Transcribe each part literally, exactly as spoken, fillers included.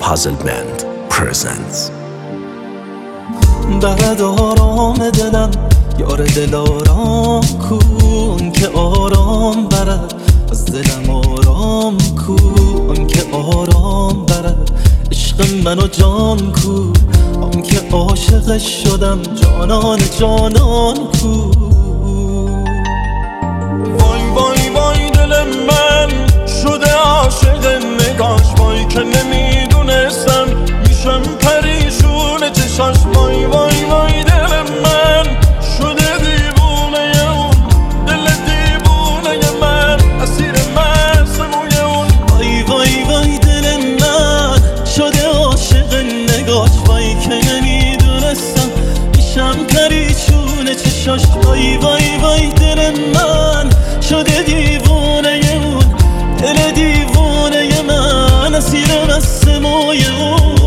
Puzzle Band presents. بعد آرام دلم یار دل آرام کن که آرام برد از دلم آرام کن که آرام برد عشق من و جان کو آن که عاشقش شدم جانان جانان کو وای وای وای دل من شده عاشق نگاش وای که نمیدونستم میشم پریشون چشاش وای وای وای دل من شده دیوونه اون دل دیوونه من اسیر مست موی اون وای وای وای دل من شده عاشق نگاش وای که نمیدونستم میشم پریشون چشاش وای وای وای دل من شده دیوونه اون دل دیوونه من اسیر مست موی اون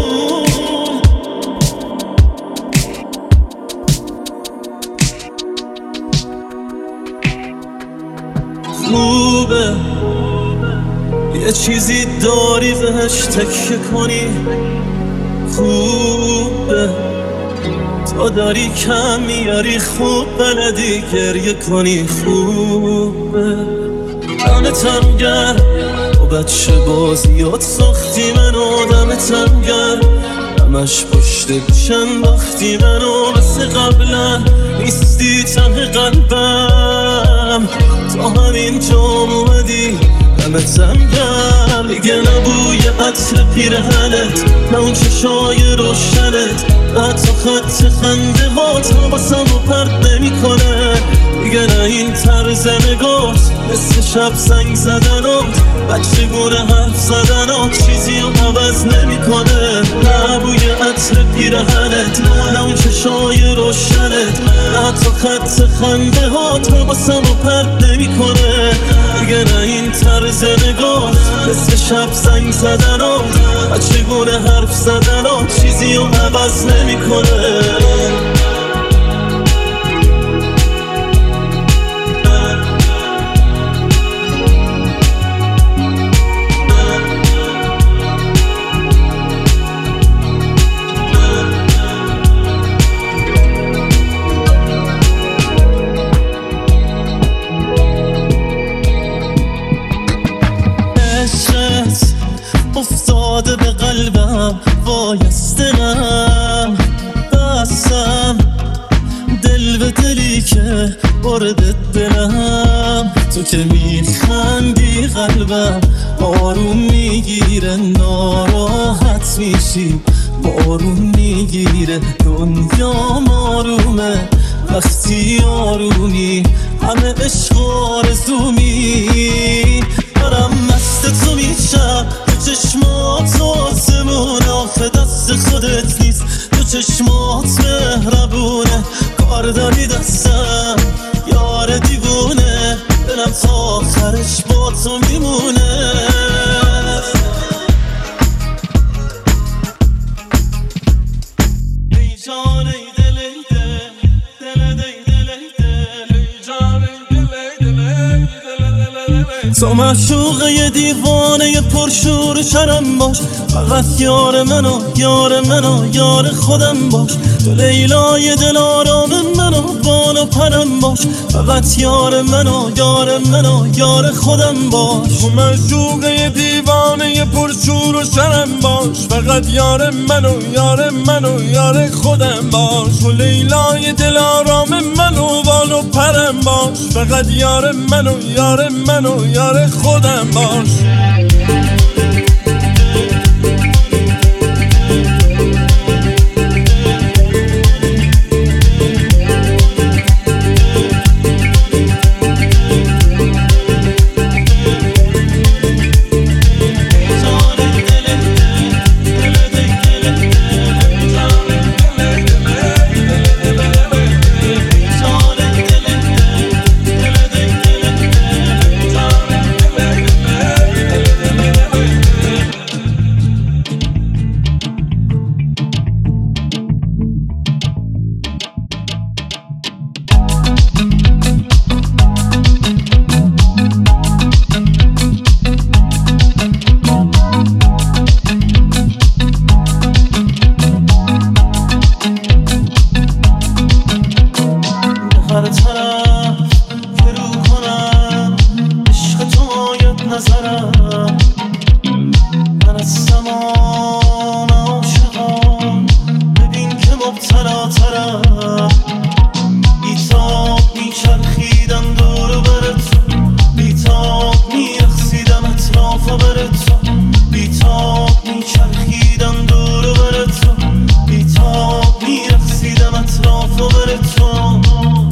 خوبه یه چیزی داری بهش تکیه کنی خوبه تا داری کم میاری خوب بلدی گریه کنی خوبه دمتم گرم و بچه بازیات ساختی منو دمتم گرم همش پشت گوشم باختی منو مثل قبلا نیستی ته قلبم تا همینجا اومدی دمتم گرم دیگه نبوی عطر پیرهنت نه اون چشای روشنت حتی خط خنده ها تا باسم و پرد نمی کنه دیگه نه این طرز نگات مثل شب زنگ زدنات بچه گونه حرف زدنات چیزی رو عوض نمی کنه نه بوی عطر پیرهنت نه اون چشای روشنت حتی خط خنده ها تا باسم و پرد نمی کنه دیگه نه این طرز نگات مثل شب زنگ زدنات بچه گونه حرف زدنات چیزی رو عوض نمی کنه افتاده به قلبم وای از دلم بستم دل به دلی که بردت دلم تو که میخندی قلبم آروم میگیره ناراحت میشی بارون میگیره دنیا آرومه وقتی آرومی همه عشق آرزومی دارم مست تو میشم تو چشمات آسمون آخه دست خودت نیست تو چشمات مهربونه کار داری دستم یار دیوونه دلم تا آخرش با تو میمونه ای جان ای دل ای دل دل ای دل ای دل ای جان ای دل ای دل ای دل تو معشوقه یه دیوانه یه پرشور شرم باش فقط یار منو یار منو یار خودم باش تو لیلای دل آرام منو بال و پرم باش فقط یار منو یار منو یار خودم باش تو معشوقه یه دیوانه یه پرشور و شرم باش فقط یار منو یار منو یار خودم باش تو لیلای دل آرام منو بال و پرم باش فقط یار منو یار منو یار خودم باش بر تو، بیتاب میچرخیدم دور و بر تو، بیتاب میرقصیدم اطراف و بر تو.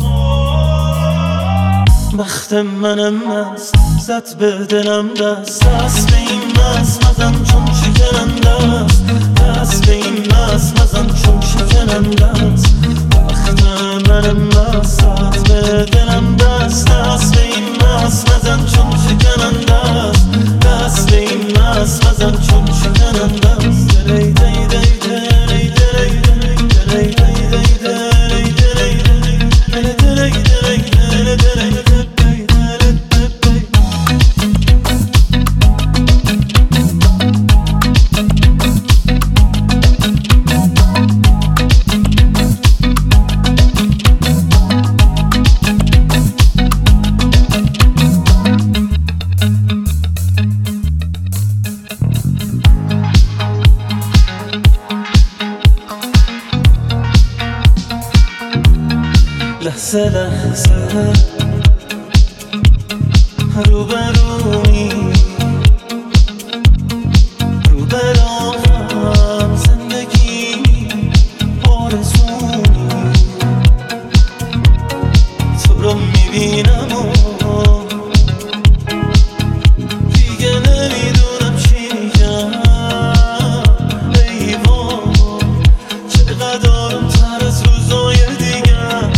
بخت منم مست زد به دلم دست، دست به این مست مزن چون شکننده است، دست به این مست مزن چون شکننده است. بخت منم مست زد به دلم دست، دست به این مست مزن چون شکننده است، دست به این مست مزن چون شکننده است. دلی دی دی دلی دلی دلی دلی دی دلی دلی دلی دلی دلی دلی. لحظه لحظه روبرومی، روبروم زندگی آرزومی، تو رو میبینم و دیگه نمیدونم چی میگم. ای وای چقدر آروم‌تر از روزای دیگه،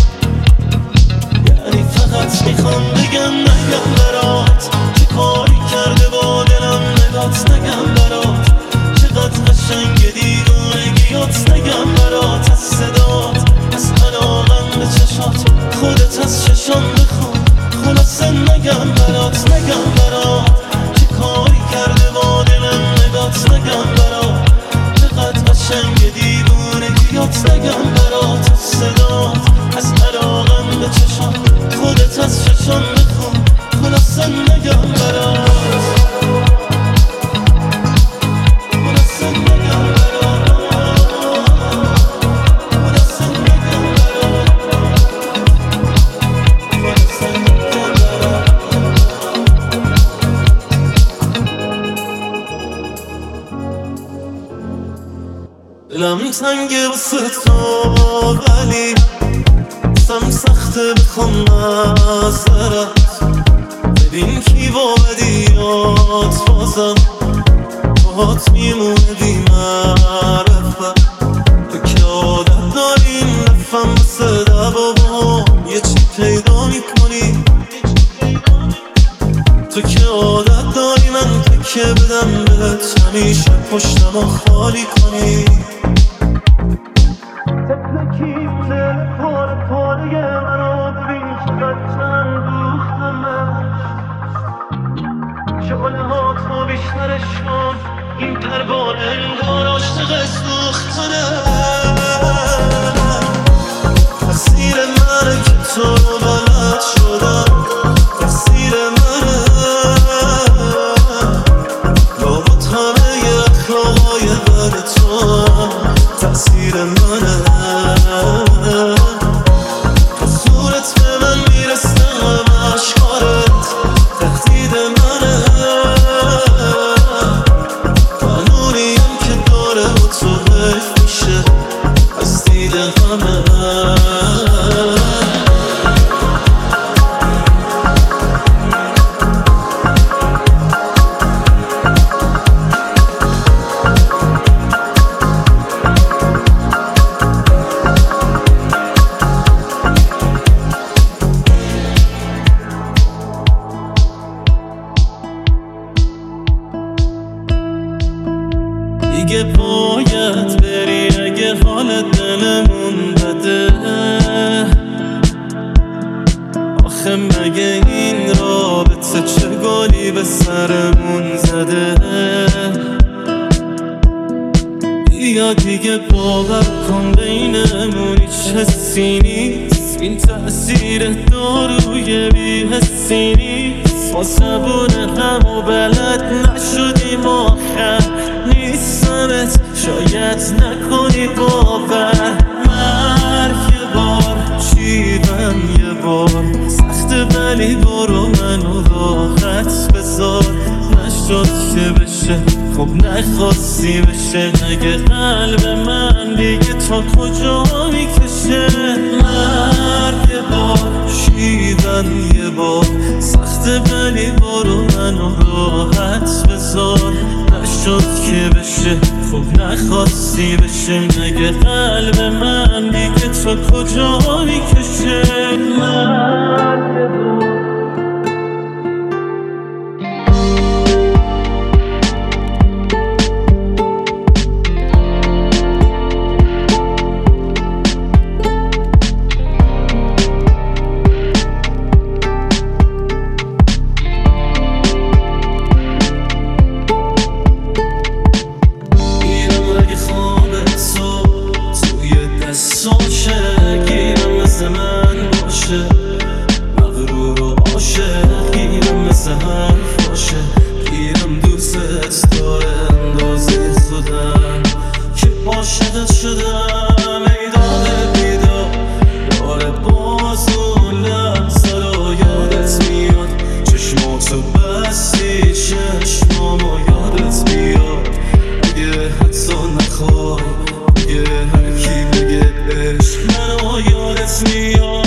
میخوام بگم نگم برات چه کاری کرده با دلم نگات، نگم برات چقدر قشنگ دیوونگیات، نگم برات از صدات از علاقم به چشات، خودت از چشام بخون خلاصه نگم برات، نگم برات چه کاری کرده با دلم نگات، نگم برات چقدر قشنگ دیوونگیات، نگم برات از صدات از علاقم به چشات، خودت از چشم بخون خلاصه نگم برات، خلاصه نگم برات، خلاصه نگم برات، خلاصه نگم برات. دلم تنگه واسه تو ولی دستم سخته بخوام نظرت، ببین کی با بدیات بازم باهات میمونه بی معرفت. تو که عادت داریم نفهم واسه دبابام یه چی پیدا میکنی، تو که عادت داری من تکه بدم بهت همیشه پشتمو خالی کنی. تکنکی دل پاره پاره منو ببین چقدر چند دوختمش، شعله ها تو بیشترش کن این پروانه انگار عاشق سوختنه. تقصیر منه که تو رو بلد شدم، تقصیر منه لابد همه اخلاقای بد تو، تقصیر منه. تو صورت به من میرسه همه اشکارت تهدید منه، قانونیم که داره و تو حیف میشه از دید همه. دیگه باید بری اگه حال دلمون بده، آخه مگه این رابطه چه گلی به سرمون زده. بیا دیگه باور کن بینمون هیچ حسی نیست، این تأثیر داروی بی حسی نیست، ما زبون هم و بلد نشدیم آخر نیستمت شاید نکنی باور. مرگ یه بار چیدم یه بار سخت ولی برو منو راحت بذار، نشد که بشه خب نخواستی بشه. اگه قلب من دیگه تا کجا میکشه. مرگ یه بار شیدن یه بار سخته ولی برو منو راحت بذار. نشد که بشه خب نخواستی بشه. اگه قلب من دیگه تا کجا میکشه. مرگ یه بار مغرور و عاشق گیرم مثل حرف باشه. گیرم دوست داره اندازه خودم که عاشقت شدم. ای داده بیدار داره باز اون لحظه رو یادت میاد. چشماتو بستی چشمامو یادت بیاد. اگه حتی نخوای اگه هر کی بگه عشق منو یادت میاد.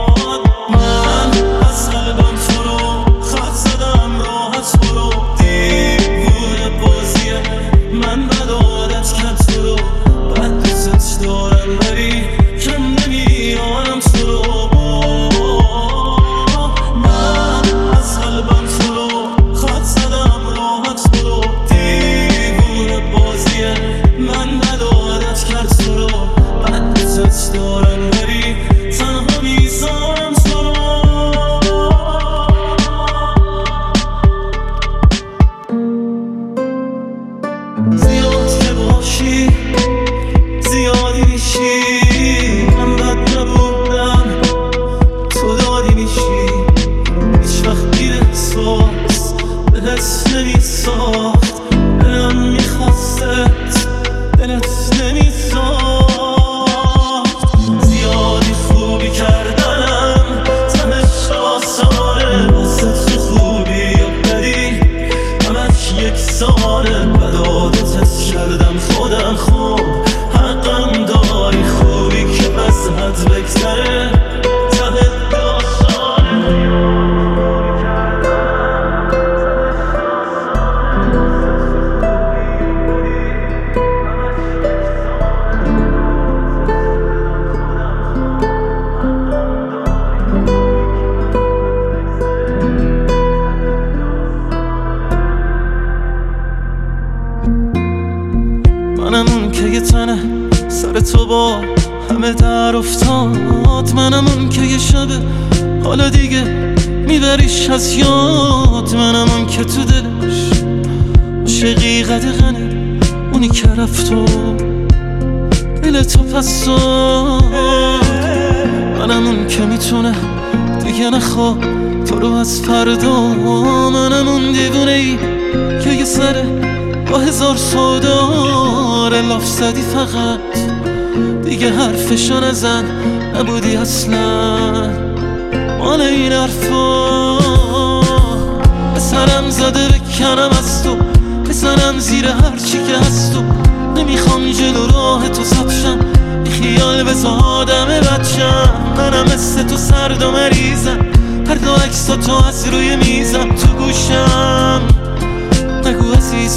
منم اون که یه تنه سر تو با همه در افتاد. منم اون که یه شبه حالا دیگه میبریش از یاد. منم اون که تو دلش عاشقی قدغنه اونی که رفت و دل تو پس داد. منم اون که میتونه دیگه نخواه تو رو از فردا. منم اون دیوونه ای که یه سره با هزار سوداره لاف زدی فقط دیگه حرفشو نزن. نبودی اصلا مال این حرفا. به سرم زده بکنم از تو بزنم زیر هرچی که هست. و نمیخوام جلو راه تو سبشم بی خیال بزا آدم بچم. منم مثل تو سرد و مریضم هر دو عکسا تو از روی میزم تو گوشم. نگو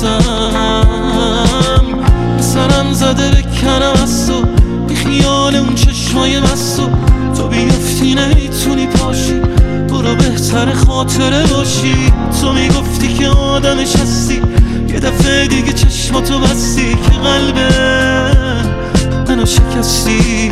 عزیزم به سرم زده بکنم از تو بی خیال اون چشمای مستو. تو بیفتی نمیتونی پاشی برو بهتر خاطره باشی. تو میگفتی که آدمش هستی یه دفعه دیگه چشماتو بستی که قلبه منو شکستی.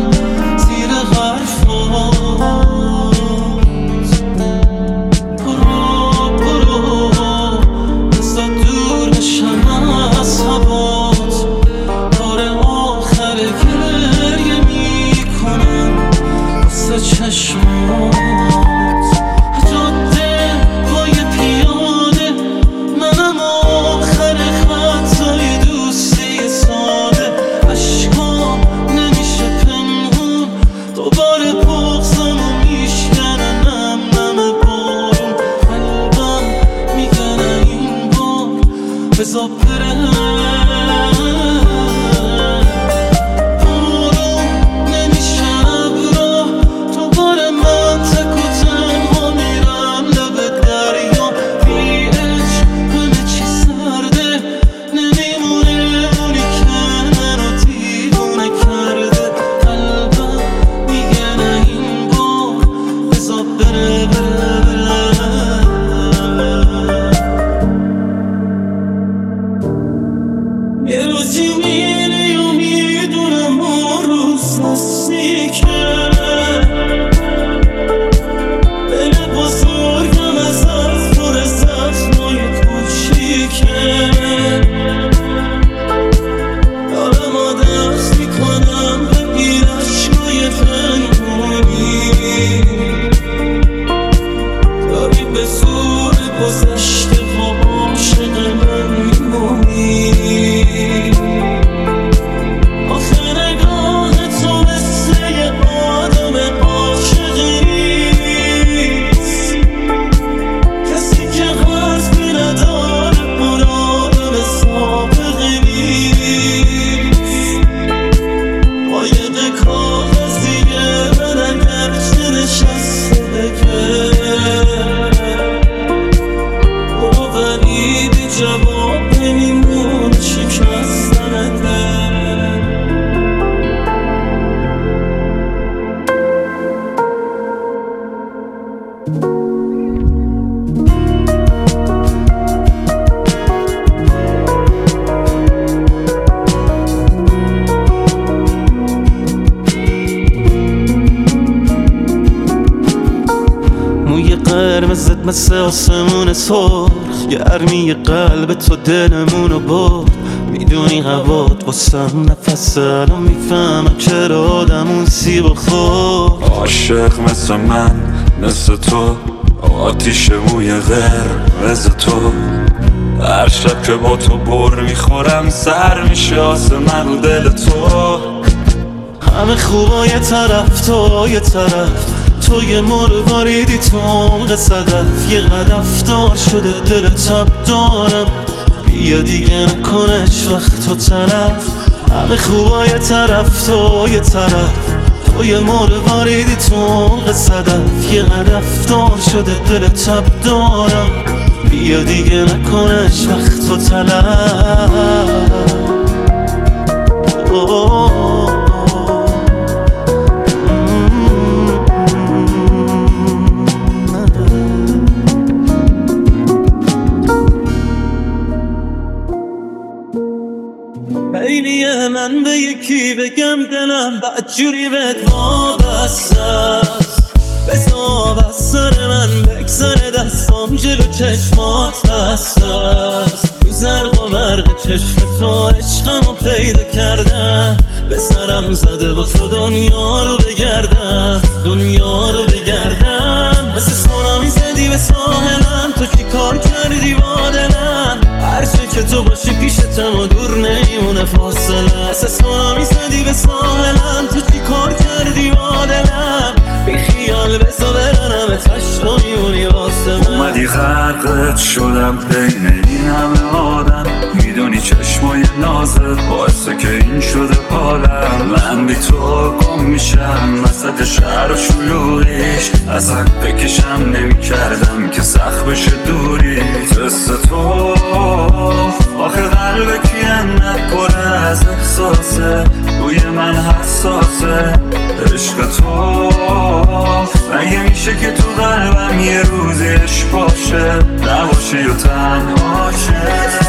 برو بذار بره. قرمزت مثل آسمون سرخ، گرمی قلب تو دلمونو برد. میدونی هوات واسم نفسه، الان میفهمم چرا آدم اون سی بخور. عاشق مثل من مثل تو، آتیش موی قرمز تو. هر شب که با تو بر میخورم سر میشه آسمون رو دل تو. همه خوبا یه طرف تو یه طرف، تو یه مرواریدی تو عمق صدف. یه قدف دار شده دل تب دارم، بیا دیگه نکنش وقت تو طرف. همه خوبا یه طرف تو یه طرف، تو یه مرواریدی تو عمق صدف. یه قدف دار شده دل تب دارم، بیا دیگه نکنش وقت تو طرف. خیلیه من به یکی بگم دلم بدجوری بهت وابسته است. بذار بس سر من بگذره دستام جلو چشمات هسته است. تو زرق و برق چشم تو عشقمو پیدا کردم، به سرم زده با تو دنیا رو بگردم، دنیا رو بگردم. مثل سونامی زدی به ساحلم، تو چی کار کردی با دلم؟ هرچه که تو باشی پیشتم و دور نمیمونه فاصله. مثل سونامی زدی به ساحلم، تو چی کار کردی با دلم؟ بی خیال بزا برنم تشت و میمونی واسه من. اومدی غرقت شدم بین این همه آدم، میدونی چشمای نازت باعثه که این شده حالم. من بی تو گم میشم وسط شهر و شلوغیش، اصلا بکشم نمی کردم که سخت بشه دوری. دست تو آخه قلب کینت پر از احساسه، روی من حساسه عشق تو. مگه میشه که تو قلبم یه روزی عشق باشه، نباشه یا تنها شه؟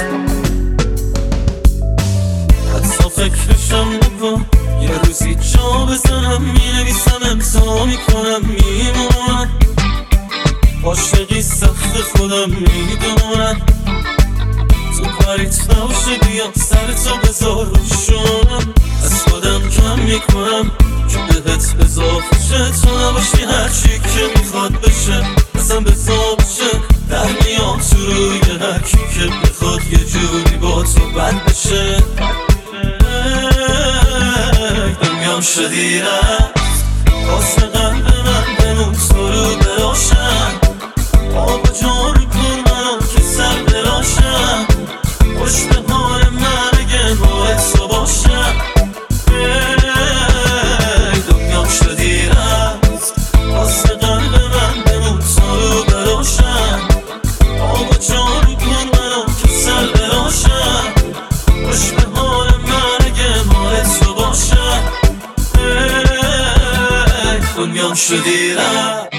حتی فکرشم نکن، یه روزی جا بزنم مینویسم امضا میکنم میمونم. عاشقی سخت خودم میدونم، تو کاریت نباشه بیا سر تو بذار روشونم. از خودم کم میکنم که بهت اضافه شه، تو نباشی هرچی که میخواد بشه اصلا بزا بشه. در میام تو روی هرکی که بخواد یه جوری با تو بند بشه. دنیام شدی رفت واسه قلب من، بمون تو رو براشم. آب جان کن منو که سر براشم، خوش دنیام شدی رفت.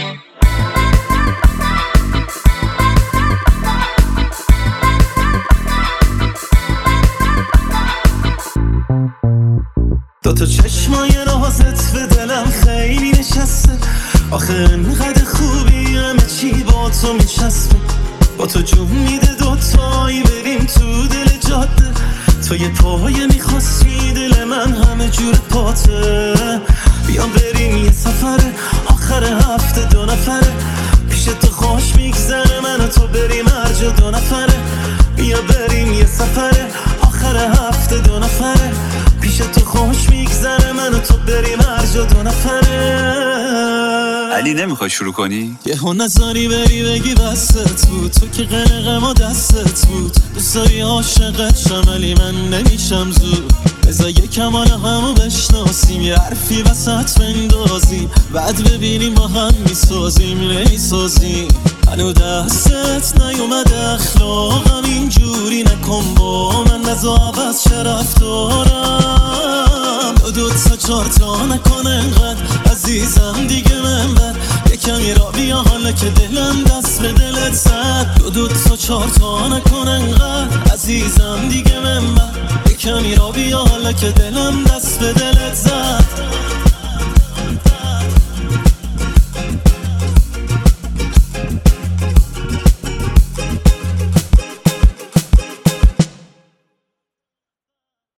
دوتا چشمای رازت به دلم خیلی نشسته، آخه انقدر خوبی همه چی با تو میچسبه. با تو جون میده دوتایی بریم تو دل جاده، تو یه پایه میخواستی دل من همه جور پاته. بیام بریم یه سفره آخر هفته دو نفره، پیش تو خوش میگذره من و تو بریم هر جا دو نفره. بیا بریم یه سفره آخر هفته دو نفره، پیش تو خوش میگذره من و تو بریم هر جا دو نفره. علی نمیخوای شروع کنی؟ یه هو نظاری بری بگی بستت بود، تو که قلقه ما دستت بود. دوستایی عاشقت شم ولی من نمیشم زود، بذار یکم حالا همو بشناسیم، یه حرفی وسط بندازیم، بعد ببینیم با هم میسازیم نمیسازیم. هنو دستت نیومده اخلاقم اینجوری نکن با من، نزا عوض چه رفتارم. دو دو تا چار تا نکن انقدر عزیزم دیگه من بر، یکمی را بیا حالا که دلم دست به دلت زد. دو دو تا چار تا نکن انقدر عزیزم دیگه من بر، یکمی را بیا حالا که دلم